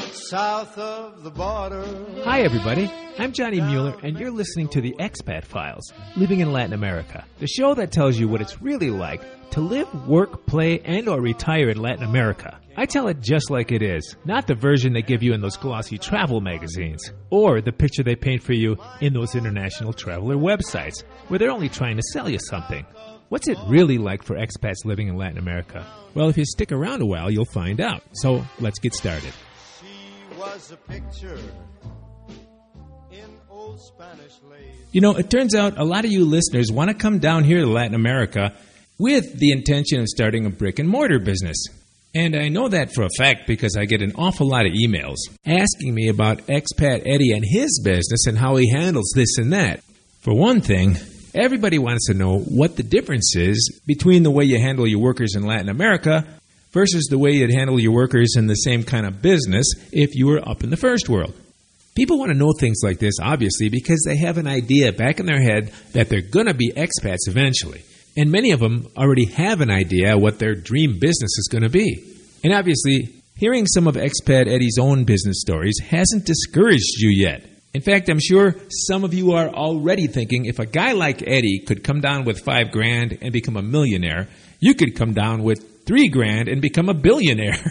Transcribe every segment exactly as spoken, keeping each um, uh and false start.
south of the border. Hi, everybody. I'm Johnny Mueller, and you're listening to the Expat Files, Living in Latin America, the show that tells you what it's really like to live, work, play, and or retire in Latin America. I tell it just like it is, not the version they give you in those glossy travel magazines, or the picture they paint for you in those international traveler websites, where they're only trying to sell you something. What's it really like for expats living in Latin America? Well, if you stick around a while, you'll find out. So, let's get started. She was a picture in old Spanish lace. You know, it turns out a lot of you listeners want to come down here to Latin America with the intention of starting a brick-and-mortar business. And I know that for a fact because I get an awful lot of emails asking me about Expat Eddie and his business and how he handles this and that. For one thing, everybody wants to know what the difference is between the way you handle your workers in Latin America versus the way you'd handle your workers in the same kind of business if you were up in the first world. People want to know things like this, obviously, because they have an idea back in their head that they're going to be expats eventually. And many of them already have an idea what their dream business is going to be. And obviously, hearing some of Expat Eddie's own business stories hasn't discouraged you yet. In fact, I'm sure some of you are already thinking if a guy like Eddie could come down with five grand and become a millionaire, you could come down with three grand and become a billionaire.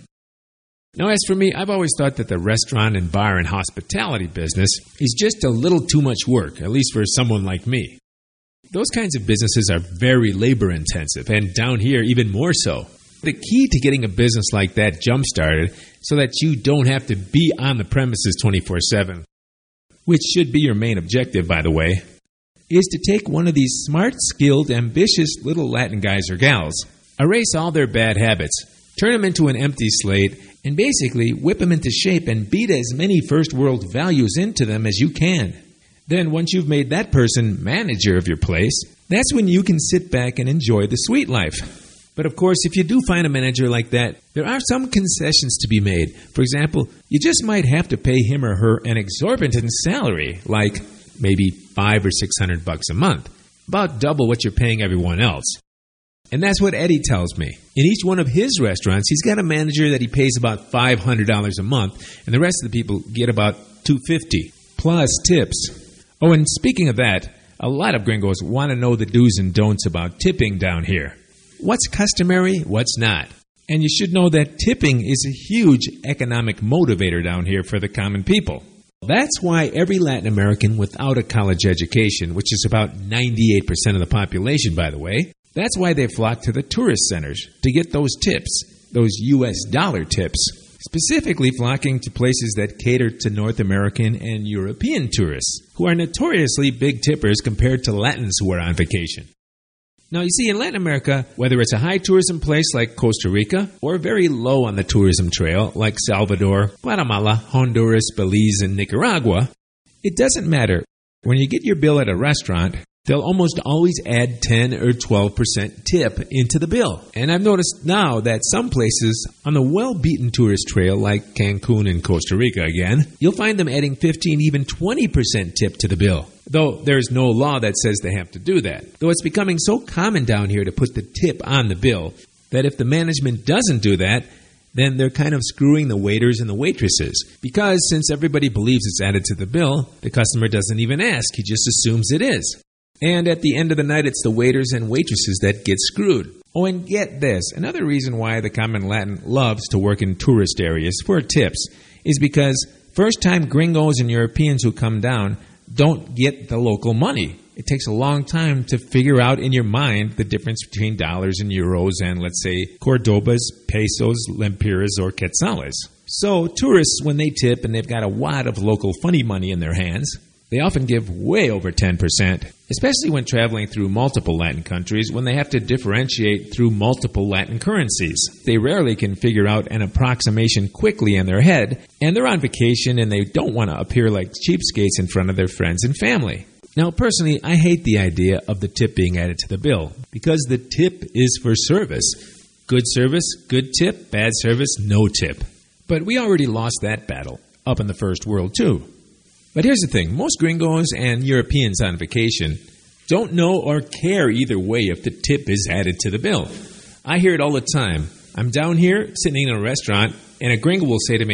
Now, as for me, I've always thought that the restaurant and bar and hospitality business is just a little too much work, at least for someone like me. Those kinds of businesses are very labor-intensive, and down here, even more so. The key to getting a business like that jump-started so that you don't have to be on the premises twenty-four seven, which should be your main objective, by the way, is to take one of these smart, skilled, ambitious little Latin guys or gals, erase all their bad habits, turn them into an empty slate, and basically whip them into shape and beat as many first-world values into them as you can. Then, once you've made that person manager of your place, that's when you can sit back and enjoy the sweet life. But of course, if you do find a manager like that, there are some concessions to be made. For example, you just might have to pay him or her an exorbitant salary, like maybe five or six hundred bucks a month, about double what you're paying everyone else. And that's what Eddie tells me. In each one of his restaurants, he's got a manager that he pays about five hundred dollars a month, and the rest of the people get about two hundred fifty dollars, plus tips. Oh, and speaking of that, a lot of gringos want to know the do's and don'ts about tipping down here. What's customary, what's not. And you should know that tipping is a huge economic motivator down here for the common people. That's why every Latin American without a college education, which is about ninety-eight percent of the population, by the way, that's why they flock to the tourist centers to get those tips, those U S dollar tips, specifically flocking to places that cater to North American and European tourists, who are notoriously big tippers compared to Latins who are on vacation. Now, you see, in Latin America, whether it's a high tourism place like Costa Rica or very low on the tourism trail like Salvador, Guatemala, Honduras, Belize, and Nicaragua, it doesn't matter. When you get your bill at a restaurant, they'll almost always add ten or twelve percent tip into the bill. And I've noticed now that some places on the well-beaten tourist trail like Cancun and Costa Rica again, you'll find them adding fifteen, even twenty percent tip to the bill. Though there's no law that says they have to do that. Though it's becoming so common down here to put the tip on the bill that if the management doesn't do that, then they're kind of screwing the waiters and the waitresses. Because since everybody believes it's added to the bill, the customer doesn't even ask. He just assumes it is. And at the end of the night, it's the waiters and waitresses that get screwed. Oh, and get this. Another reason why the common Latin loves to work in tourist areas for tips is because first-time gringos and Europeans who come down don't get the local money. It takes a long time to figure out in your mind the difference between dollars and euros and, let's say, Cordobas, pesos, lempiras, or quetzales. So tourists, when they tip and they've got a wad of local funny money in their hands, they often give way over ten percent, especially when traveling through multiple Latin countries when they have to differentiate through multiple Latin currencies. They rarely can figure out an approximation quickly in their head, and they're on vacation and they don't want to appear like cheapskates in front of their friends and family. Now, personally, I hate the idea of the tip being added to the bill because the tip is for service. Good service, good tip, bad service, no tip. But we already lost that battle up in the first world, too. But here's the thing. Most gringos and Europeans on vacation don't know or care either way if the tip is added to the bill. I hear it all the time. I'm down here sitting in a restaurant, and a gringo will say to me,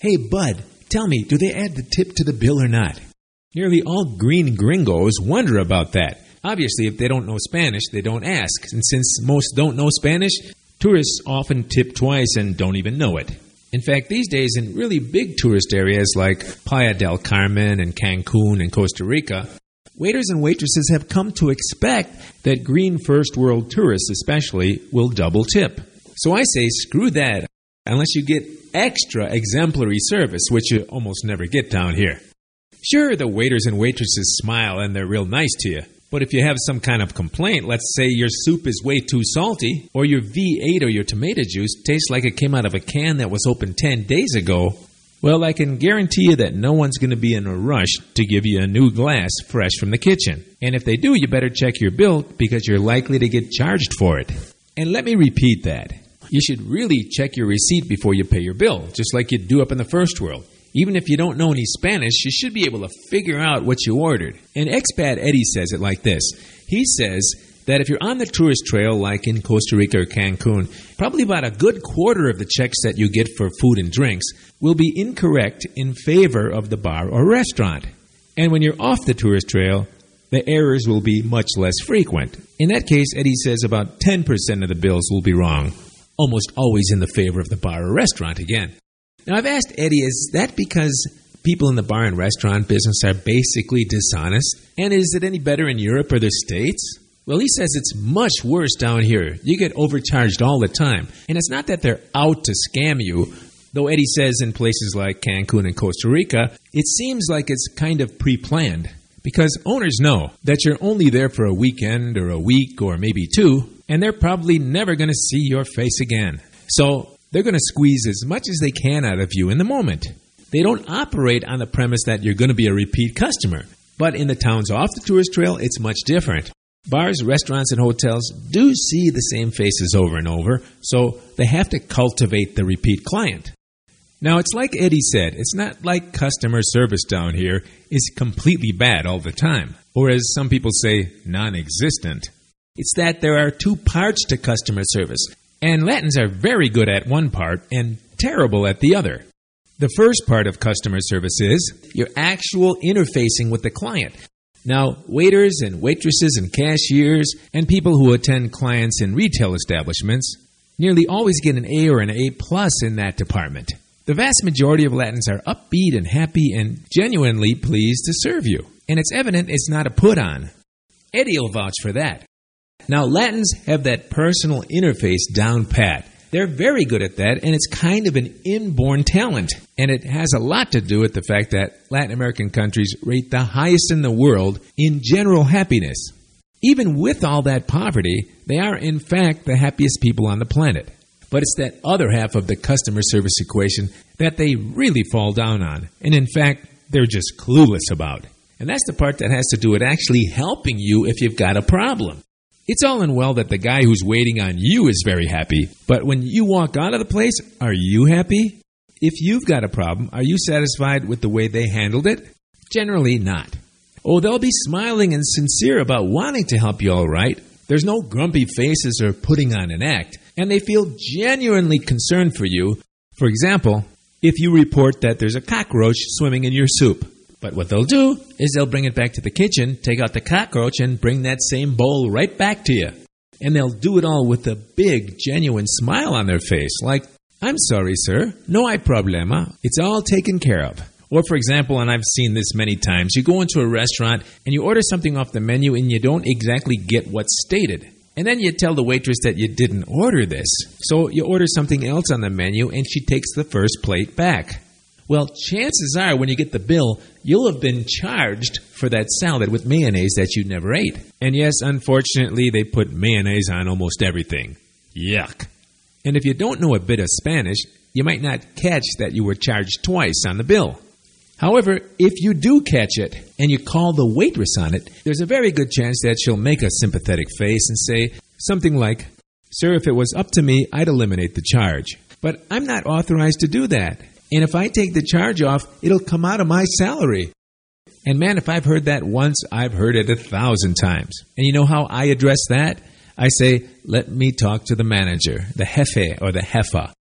"Hey, bud, tell me, do they add the tip to the bill or not?" Nearly all green gringos wonder about that. Obviously, if they don't know Spanish, they don't ask. And since most don't know Spanish, tourists often tip twice and don't even know it. In fact, these days in really big tourist areas like Playa del Carmen and Cancun and Costa Rica, waiters and waitresses have come to expect that green first world tourists especially will double tip. So I say screw that, unless you get extra exemplary service, which you almost never get down here. Sure, the waiters and waitresses smile and they're real nice to you. But if you have some kind of complaint, let's say your soup is way too salty, or your V eight or your tomato juice tastes like it came out of a can that was opened ten days ago, well, I can guarantee you that no one's going to be in a rush to give you a new glass fresh from the kitchen. And if they do, you better check your bill because you're likely to get charged for it. And let me repeat that. You should really check your receipt before you pay your bill, just like you'd do up in the first world. Even if you don't know any Spanish, you should be able to figure out what you ordered. And Expat Eddie says it like this. He says that if you're on the tourist trail, like in Costa Rica or Cancun, probably about a good quarter of the checks that you get for food and drinks will be incorrect in favor of the bar or restaurant. And when you're off the tourist trail, the errors will be much less frequent. In that case, Eddie says about ten percent of the bills will be wrong, almost always in the favor of the bar or restaurant again. Now, I've asked Eddie, is that because people in the bar and restaurant business are basically dishonest? And is it any better in Europe or the States? Well, he says it's much worse down here. You get overcharged all the time. And it's not that they're out to scam you, though Eddie says in places like Cancun and Costa Rica, it seems like it's kind of pre-planned. Because owners know that you're only there for a weekend or a week or maybe two, and they're probably never going to see your face again. So they're going to squeeze as much as they can out of you in the moment. They don't operate on the premise that you're going to be a repeat customer. But in the towns off the tourist trail, it's much different. Bars, restaurants, and hotels do see the same faces over and over, so they have to cultivate the repeat client. Now, it's like Eddie said, it's not like customer service down here is completely bad all the time, or as some people say, non-existent. It's that there are two parts to customer service. And Latins are very good at one part and terrible at the other. The first part of customer service is your actual interfacing with the client. Now, waiters and waitresses and cashiers and people who attend clients in retail establishments nearly always get an A or an A plus in that department. The vast majority of Latins are upbeat and happy and genuinely pleased to serve you. And it's evident it's not a put-on. Eddie will vouch for that. Now, Latins have that personal interface down pat. They're very good at that, and it's kind of an inborn talent. And it has a lot to do with the fact that Latin American countries rate the highest in the world in general happiness. Even with all that poverty, they are in fact the happiest people on the planet. But it's that other half of the customer service equation that they really fall down on. And in fact, they're just clueless about. And that's the part that has to do with actually helping you if you've got a problem. It's all in well that the guy who's waiting on you is very happy, but when you walk out of the place, are you happy? If you've got a problem, are you satisfied with the way they handled it? Generally not. Oh, they'll be smiling and sincere about wanting to help you all right. There's no grumpy faces or putting on an act, and they feel genuinely concerned for you. For example, if you report that there's a cockroach swimming in your soup. But what they'll do is they'll bring it back to the kitchen, take out the cockroach, and bring that same bowl right back to you. And they'll do it all with a big, genuine smile on their face, like, "I'm sorry, sir. No hay problema. It's all taken care of." Or, for example, and I've seen this many times, you go into a restaurant and you order something off the menu and you don't exactly get what's stated. And then you tell the waitress that you didn't order this. So you order something else on the menu and she takes the first plate back. Well, chances are when you get the bill, you'll have been charged for that salad with mayonnaise that you never ate. And yes, unfortunately, they put mayonnaise on almost everything. Yuck. And if you don't know a bit of Spanish, you might not catch that you were charged twice on the bill. However, if you do catch it and you call the waitress on it, there's a very good chance that she'll make a sympathetic face and say something like, "Sir, if it was up to me, I'd eliminate the charge. But I'm not authorized to do that. And if I take the charge off, it'll come out of my salary." And man, if I've heard that once, I've heard it a thousand times. And you know how I address that? I say, "Let me talk to the manager, the jefe or the jefa."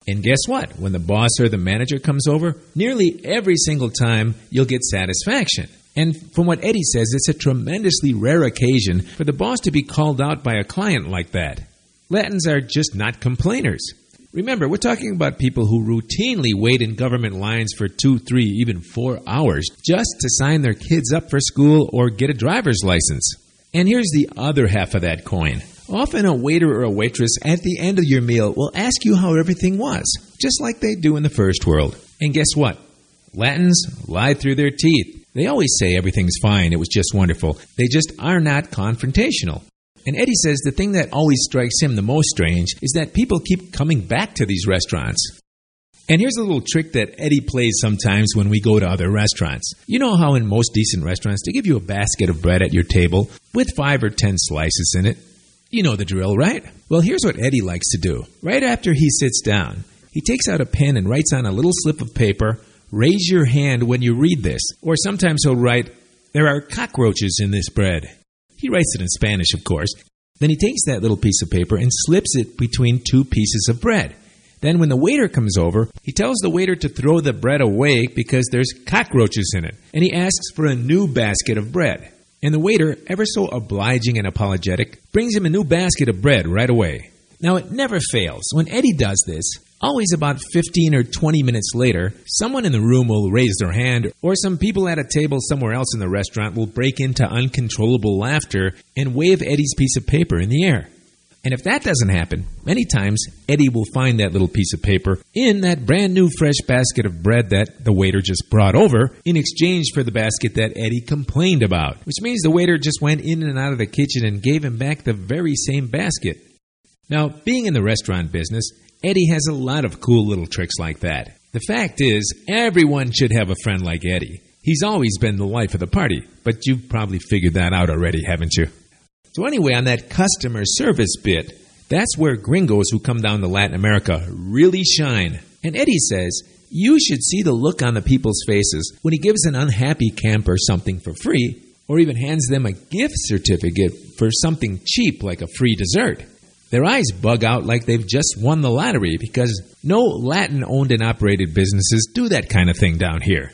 And guess what? When the boss or the manager comes over, nearly every single time you'll get satisfaction. And from what Eddie says, it's a tremendously rare occasion for the boss to be called out by a client like that. Latins are just not complainers. Remember, we're talking about people who routinely wait in government lines for two, three, even four hours just to sign their kids up for school or get a driver's license. And here's the other half of that coin. Often a waiter or a waitress at the end of your meal will ask you how everything was, just like they do in the first world. And guess what? Latins lie through their teeth. They always say everything's fine, it was just wonderful. They just are not confrontational. And Eddie says the thing that always strikes him the most strange is that people keep coming back to these restaurants. And here's a little trick that Eddie plays sometimes when we go to other restaurants. You know how in most decent restaurants they give you a basket of bread at your table with five or ten slices in it? You know the drill, right? Well, here's what Eddie likes to do. Right after he sits down, he takes out a pen and writes on a little slip of paper, "Raise your hand when you read this." Or sometimes he'll write, "There are cockroaches in this bread." He writes it in Spanish, of course. Then he takes that little piece of paper and slips it between two pieces of bread. Then when the waiter comes over, he tells the waiter to throw the bread away because there's cockroaches in it. And he asks for a new basket of bread. And the waiter, ever so obliging and apologetic, brings him a new basket of bread right away. Now, it never fails. When Eddie does this, always about fifteen or twenty minutes later, someone in the room will raise their hand, or some people at a table somewhere else in the restaurant will break into uncontrollable laughter and wave Eddie's piece of paper in the air. And if that doesn't happen, many times Eddie will find that little piece of paper in that brand new fresh basket of bread that the waiter just brought over in exchange for the basket that Eddie complained about, which means the waiter just went in and out of the kitchen and gave him back the very same basket. Now, being in the restaurant business, Eddie has a lot of cool little tricks like that. The fact is, everyone should have a friend like Eddie. He's always been the life of the party, but you've probably figured that out already, haven't you? So anyway, on that customer service bit, that's where gringos who come down to Latin America really shine. And Eddie says, you should see the look on the people's faces when he gives an unhappy camper something for free, or even hands them a gift certificate for something cheap like a free dessert. Their eyes bug out like they've just won the lottery because no Latin-owned and operated businesses do that kind of thing down here.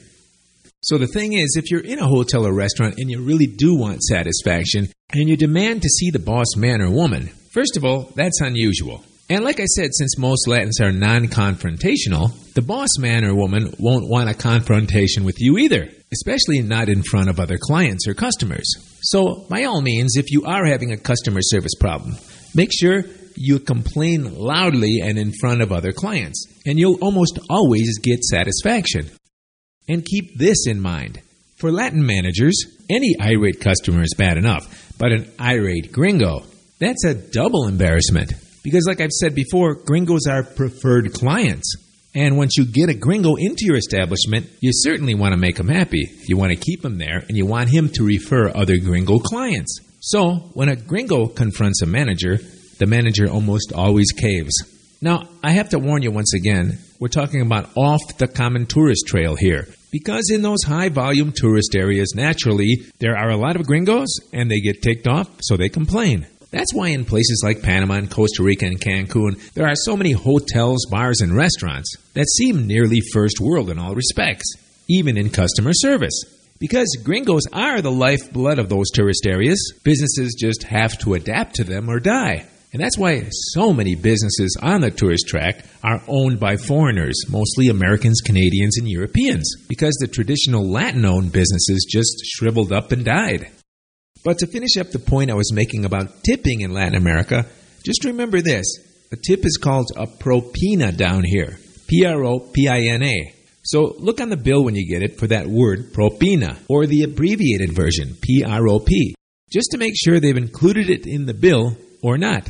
So the thing is, if you're in a hotel or restaurant and you really do want satisfaction and you demand to see the boss man or woman, first of all, that's unusual. And like I said, since most Latins are non-confrontational, the boss man or woman won't want a confrontation with you either, especially not in front of other clients or customers. So by all means, if you are having a customer service problem, make sure you complain loudly and in front of other clients, and you'll almost always get satisfaction. And keep this in mind. For Latin managers, any irate customer is bad enough, but an irate gringo, that's a double embarrassment. Because like I've said before, gringos are preferred clients. And once you get a gringo into your establishment, you certainly want to make him happy. You want to keep him there, and you want him to refer other gringo clients. So, when a gringo confronts a manager, the manager almost always caves. Now, I have to warn you once again, we're talking about off the common tourist trail here. Because in those high-volume tourist areas, naturally, there are a lot of gringos, and they get ticked off, so they complain. That's why in places like Panama and Costa Rica and Cancun, there are so many hotels, bars, and restaurants that seem nearly first world in all respects, even in customer service. Because gringos are the lifeblood of those tourist areas, businesses just have to adapt to them or die. And that's why so many businesses on the tourist track are owned by foreigners, mostly Americans, Canadians, and Europeans, because the traditional Latin-owned businesses just shriveled up and died. But to finish up the point I was making about tipping in Latin America, just remember this. A tip is called a propina down here, P R O P I N A. So look on the bill when you get it for that word propina, or the abbreviated version, P R O P, just to make sure they've included it in the bill or not.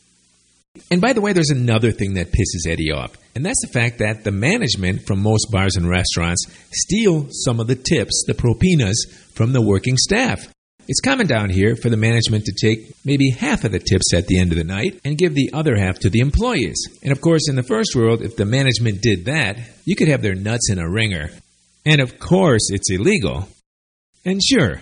And by the way, there's another thing that pisses Eddie off, and that's the fact that the management from most bars and restaurants steal some of the tips, the propinas, from the working staff. It's common down here for the management to take maybe half of the tips at the end of the night and give the other half to the employees. And of course, in the first world, if the management did that, you could have their nuts in a wringer. And of course, it's illegal. And sure,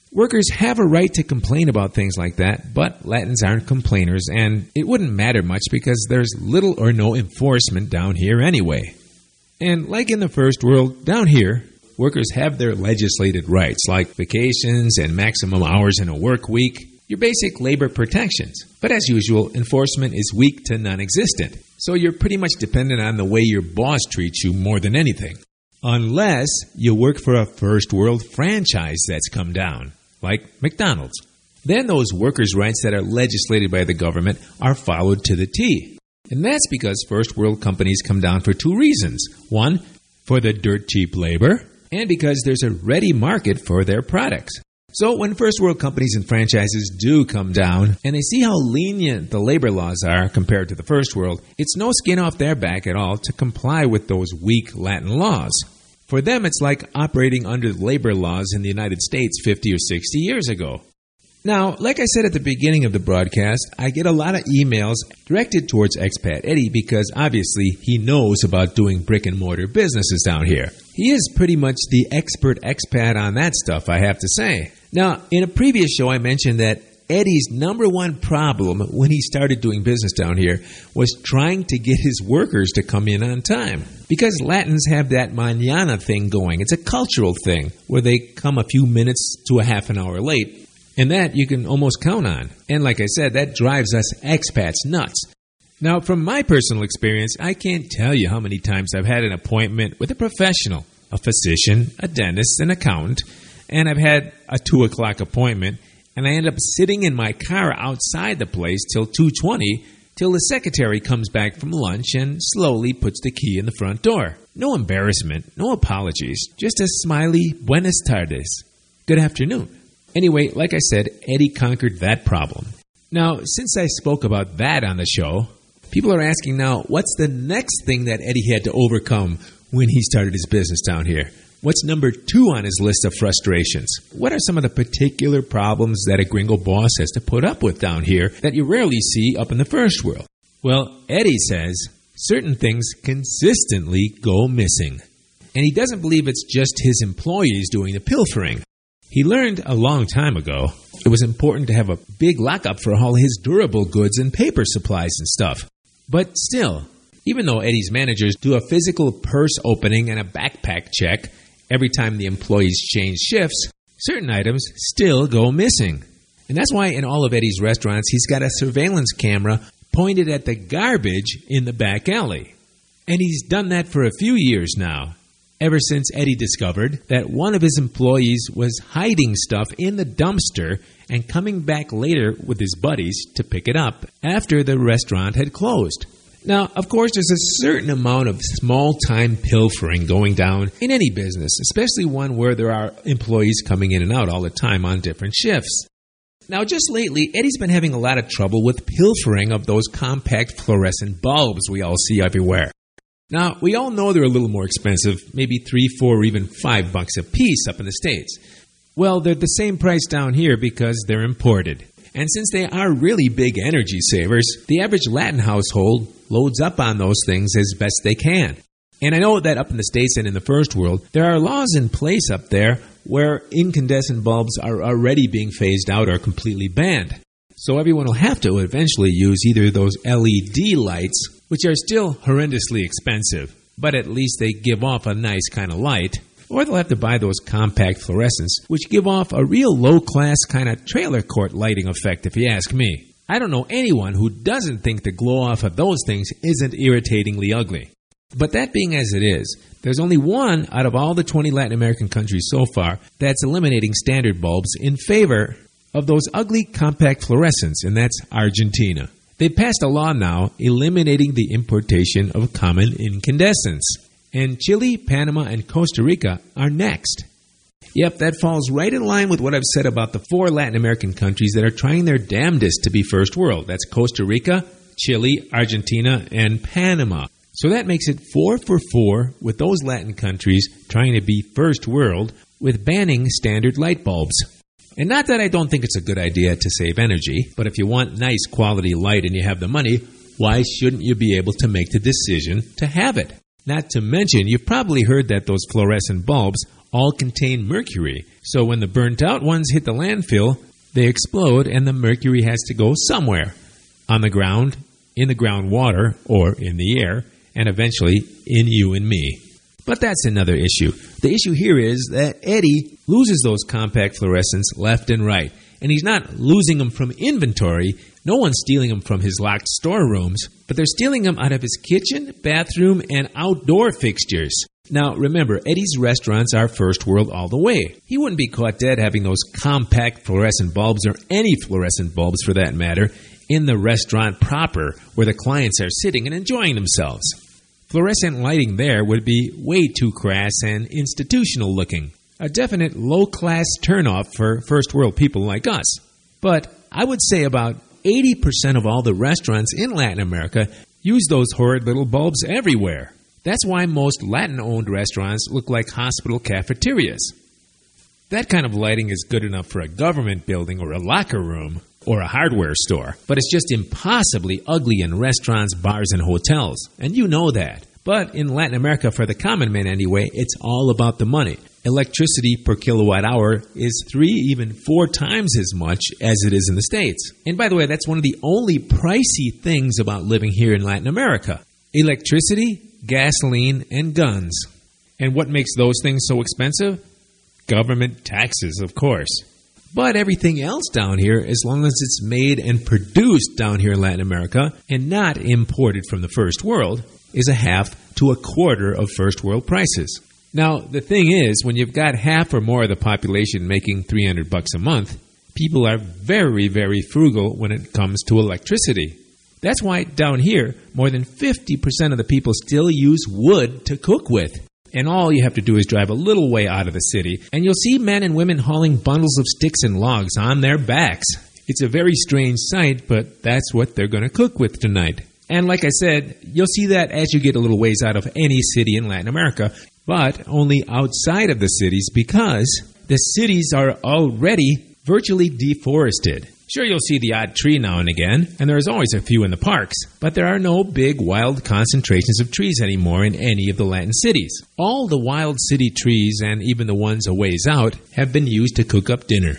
Workers have a right to complain about things like that, but Latins aren't complainers, and it wouldn't matter much because there's little or no enforcement down here anyway. And like in the first world, down here, workers have their legislated rights, like vacations and maximum hours in a work week, your basic labor protections. But as usual, enforcement is weak to non-existent, so you're pretty much dependent on the way your boss treats you more than anything. Unless you work for a first world franchise that's come down, like McDonald's. Then those workers' rights that are legislated by the government are followed to the T. And that's because first world companies come down for two reasons. One, for the dirt cheap labor, and because there's a ready market for their products. So when first world companies and franchises do come down, and they see how lenient the labor laws are compared to the first world, it's no skin off their back at all to comply with those weak Latin laws. For them, it's like operating under the labor laws in the United States fifty or sixty years ago. Now, like I said at the beginning of the broadcast, I get a lot of emails directed towards Expat Eddie because obviously he knows about doing brick and mortar businesses down here. He is pretty much the expert expat on that stuff, I have to say. Now, in a previous show, I mentioned that Eddie's number one problem when he started doing business down here was trying to get his workers to come in on time. Because Latins have that mañana thing going. It's a cultural thing where they come a few minutes to a half an hour late. And that you can almost count on. And like I said, that drives us expats nuts. Now, from my personal experience, I can't tell you how many times I've had an appointment with a professional, a physician, a dentist, an accountant, and I've had a two o'clock appointment, and I end up sitting in my car outside the place till two twenty, till the secretary comes back from lunch and slowly puts the key in the front door. No embarrassment, no apologies, just a smiley buenas tardes. Good afternoon. Anyway, like I said, Eddie conquered that problem. Now, since I spoke about that on the show, people are asking now, what's the next thing that Eddie had to overcome when he started his business down here? What's number two on his list of frustrations? What are some of the particular problems that a gringo boss has to put up with down here that you rarely see up in the first world? Well, Eddie says certain things consistently go missing. And he doesn't believe it's just his employees doing the pilfering. He learned a long time ago it was important to have a big lockup for all his durable goods and paper supplies and stuff. But still, even though Eddie's managers do a physical purse opening and a backpack check every time the employees change shifts, certain items still go missing. And that's why in all of Eddie's restaurants, he's got a surveillance camera pointed at the garbage in the back alley. And he's done that for a few years now, ever since Eddie discovered that one of his employees was hiding stuff in the dumpster and coming back later with his buddies to pick it up after the restaurant had closed. Now, of course, there's a certain amount of small-time pilfering going down in any business, especially one where there are employees coming in and out all the time on different shifts. Now, just lately, Eddie's been having a lot of trouble with pilfering of those compact fluorescent bulbs we all see everywhere. Now, we all know they're a little more expensive, maybe three, four, or even five bucks a piece up in the States. Well, they're the same price down here because they're imported. And since they are really big energy savers, the average Latin household loads up on those things as best they can. And I know that up in the States and in the first world, there are laws in place up there where incandescent bulbs are already being phased out or completely banned. So everyone will have to eventually use either those L E D lights, which are still horrendously expensive, but at least they give off a nice kind of light, or they'll have to buy those compact fluorescents, which give off a real low-class kind of trailer court lighting effect, if you ask me. I don't know anyone who doesn't think the glow-off of those things isn't irritatingly ugly. But that being as it is, there's only one out of all the twenty Latin American countries so far that's eliminating standard bulbs in favor of those ugly compact fluorescents, and that's Argentina. They passed a law now eliminating the importation of common incandescents. And Chile, Panama, and Costa Rica are next. Yep, that falls right in line with what I've said about the four Latin American countries that are trying their damnedest to be first world. That's Costa Rica, Chile, Argentina, and Panama. So that makes it four for four with those Latin countries trying to be first world with banning standard light bulbs. And not that I don't think it's a good idea to save energy, but if you want nice quality light and you have the money, why shouldn't you be able to make the decision to have it? Not to mention, you've probably heard that those fluorescent bulbs all contain mercury. So when the burnt-out ones hit the landfill, they explode and the mercury has to go somewhere. On the ground, in the groundwater, or in the air, and eventually in you and me. But that's another issue. The issue here is that Eddie loses those compact fluorescents left and right. And he's not losing them from inventory. No one's stealing them from his locked storerooms. But they're stealing them out of his kitchen, bathroom, and outdoor fixtures. Now, remember, Eddie's restaurants are first world all the way. He wouldn't be caught dead having those compact fluorescent bulbs, or any fluorescent bulbs for that matter, in the restaurant proper, where the clients are sitting and enjoying themselves. Fluorescent lighting there would be way too crass and institutional looking. A definite low-class turnoff for first-world people like us. But I would say about eighty percent of all the restaurants in Latin America use those horrid little bulbs everywhere. That's why most Latin-owned restaurants look like hospital cafeterias. That kind of lighting is good enough for a government building or a locker room or a hardware store, but it's just impossibly ugly in restaurants, bars, and hotels, and you know that. But in Latin America, for the common man anyway, it's all about the money. Electricity per kilowatt hour is three, even four times as much as it is in the States. And by the way, that's one of the only pricey things about living here in Latin America. Electricity, gasoline, and guns. And what makes those things so expensive? Government taxes, of course. But everything else down here, as long as it's made and produced down here in Latin America and not imported from the first world, is a half to a quarter of first world prices. Now, the thing is, when you've got half or more of the population making three hundred bucks a month, people are very, very frugal when it comes to electricity. That's why down here, more than fifty percent of the people still use wood to cook with. And all you have to do is drive a little way out of the city, and you'll see men and women hauling bundles of sticks and logs on their backs. It's a very strange sight, but that's what they're going to cook with tonight. And like I said, you'll see that as you get a little ways out of any city in Latin America, but only outside of the cities because the cities are already virtually deforested. Sure, you'll see the odd tree now and again, and there's always a few in the parks, but there are no big wild concentrations of trees anymore in any of the Latin cities. All the wild city trees, and even the ones a ways out, have been used to cook up dinner.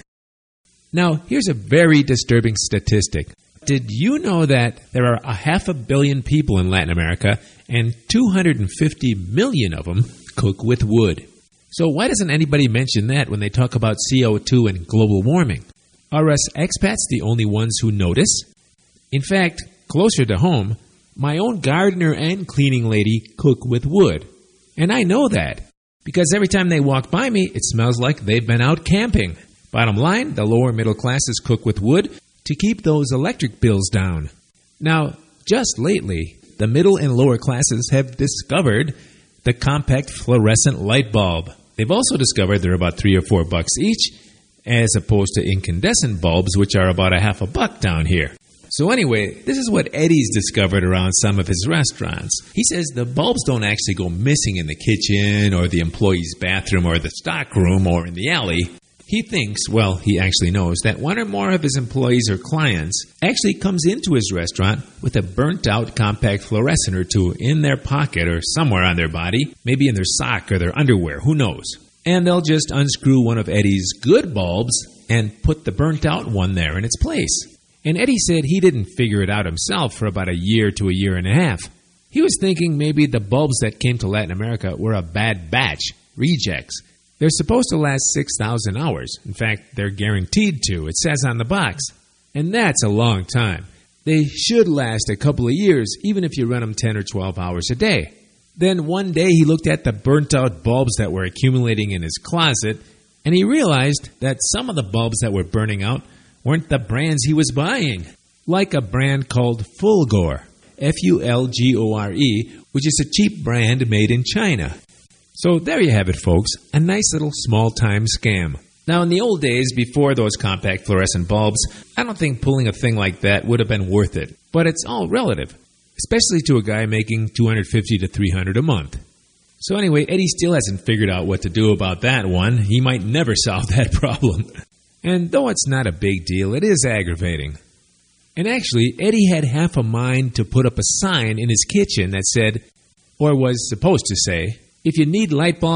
Now, here's a very disturbing statistic. Did you know that there are a half a billion people in Latin America, and two hundred fifty million of them cook with wood? So why doesn't anybody mention that when they talk about C O two and global warming? Are us expats the only ones who notice? In fact, closer to home, my own gardener and cleaning lady cook with wood. And I know that, because every time they walk by me, it smells like they've been out camping. Bottom line, the lower middle classes cook with wood to keep those electric bills down. Now, just lately, the middle and lower classes have discovered the compact fluorescent light bulb. They've also discovered they're about three or four bucks each, as opposed to incandescent bulbs, which are about a half a buck down here. So anyway, this is what Eddie's discovered around some of his restaurants. He says the bulbs don't actually go missing in the kitchen or the employee's bathroom or the stockroom or in the alley. He thinks, well, he actually knows, that one or more of his employees or clients actually comes into his restaurant with a burnt-out compact fluorescent or two in their pocket or somewhere on their body, maybe in their sock or their underwear, who knows. And they'll just unscrew one of Eddie's good bulbs and put the burnt-out one there in its place. And Eddie said he didn't figure it out himself for about a year to a year and a half. He was thinking maybe the bulbs that came to Latin America were a bad batch, rejects. They're supposed to last six thousand hours. In fact, they're guaranteed to. It says on the box. And that's a long time. They should last a couple of years, even if you run them ten or twelve hours a day. Then one day he looked at the burnt-out bulbs that were accumulating in his closet, and he realized that some of the bulbs that were burning out weren't the brands he was buying. Like a brand called Fulgor, F U L G O R E, which is a cheap brand made in China. So there you have it, folks, a nice little small-time scam. Now, in the old days, before those compact fluorescent bulbs, I don't think pulling a thing like that would have been worth it. But it's all relative, especially to a guy making two hundred fifty to three hundred a month. So anyway, Eddie still hasn't figured out what to do about that one. He might never solve that problem. And though it's not a big deal, it is aggravating. And actually, Eddie had half a mind to put up a sign in his kitchen that said, or was supposed to say, if you need light bulbs,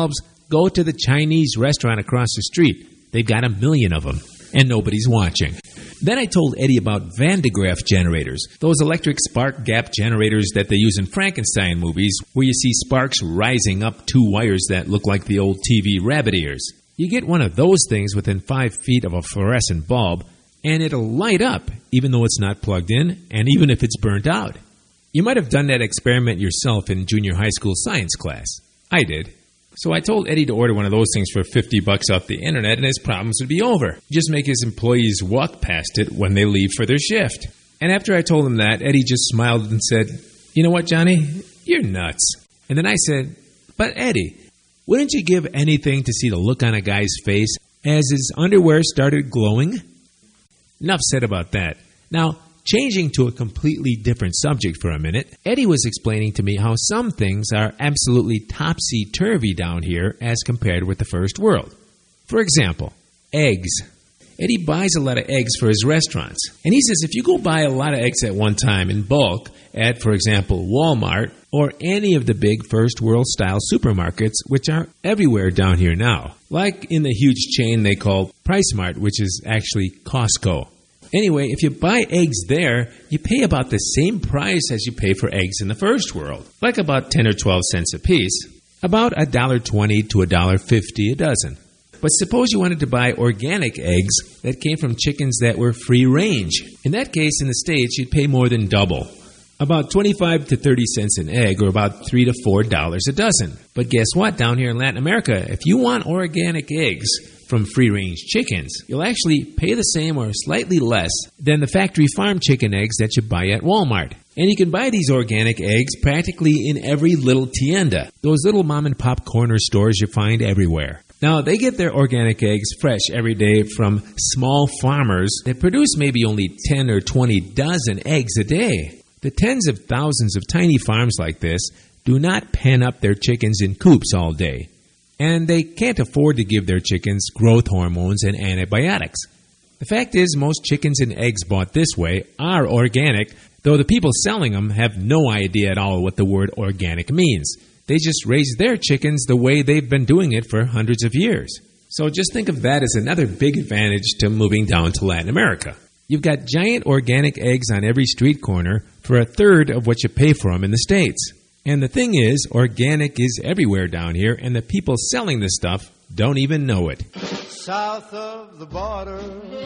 Go to the Chinese restaurant across the street. They've got a million of them, and nobody's watching. Then I told Eddie about Van de Graaff generators, those electric spark gap generators that they use in Frankenstein movies, where you see sparks rising up two wires that look like the old T V rabbit ears. You get one of those things within five feet of a fluorescent bulb, and it'll light up, even though it's not plugged in, and even if it's burnt out. You might have done that experiment yourself in junior high school science class. I did. So I told Eddie to order one of those things for fifty bucks off the internet, and his problems would be over. Just make his employees walk past it when they leave for their shift. And after I told him that, Eddie just smiled and said, "You know what, Johnny? You're nuts." And then I said, "But Eddie, wouldn't you give anything to see the look on a guy's face as his underwear started glowing?" Enough said about that. Now, changing to a completely different subject for a minute, Eddie was explaining to me how some things are absolutely topsy-turvy down here as compared with the first world. For example, eggs. Eddie buys a lot of eggs for his restaurants. And he says if you go buy a lot of eggs at one time in bulk at, for example, Walmart or any of the big first world-style supermarkets, which are everywhere down here now, like in the huge chain they call PriceSmart, which is actually Costco. Anyway, if you buy eggs there, you pay about the same price as you pay for eggs in the first world, like about ten or twelve cents a piece, about one dollar twenty to one dollar fifty a dozen. But suppose you wanted to buy organic eggs that came from chickens that were free range. In that case, in the States, you'd pay more than double, about twenty-five to thirty cents an egg, or about three to four dollars a dozen. But guess what? Down here in Latin America, if you want organic eggs from free-range chickens, you'll actually pay the same or slightly less than the factory farm chicken eggs that you buy at Walmart. And you can buy these organic eggs practically in every little tienda, those little mom-and-pop corner stores you find everywhere. Now, they get their organic eggs fresh every day from small farmers that produce maybe only ten or twenty dozen eggs a day. The tens of thousands of tiny farms like this do not pen up their chickens in coops all day. And they can't afford to give their chickens growth hormones and antibiotics. The fact is, most chickens and eggs bought this way are organic, though the people selling them have no idea at all what the word organic means. They just raise their chickens the way they've been doing it for hundreds of years. So just think of that as another big advantage to moving down to Latin America. You've got giant organic eggs on every street corner for a third of what you pay for them in the States. And the thing is, organic is everywhere down here, and the people selling this stuff don't even know it. South of the border,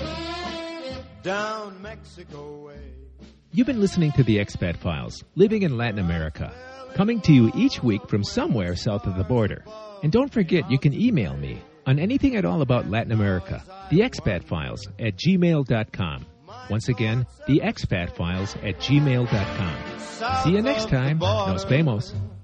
down Mexico way. You've been listening to the Expat Files, living in Latin America, coming to you each week from somewhere south of the border. And don't forget, you can email me on anything at all about Latin America, the expat files at gmail dot com. Once again, the expat files at gmail dot com. See you next time. Nos vemos.